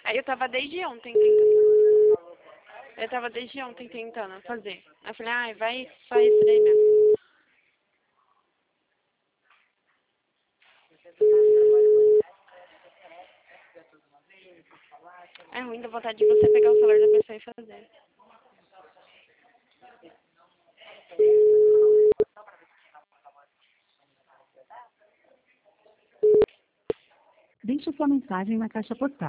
Aí eu tava desde ontem tentando. Eu tava desde ontem tentando fazer. Aí eu falei, ai, vai só isso daí mesmo. É ruim da vontade de você pegar o celular da pessoa e fazer. Deixe sua mensagem na caixa postal.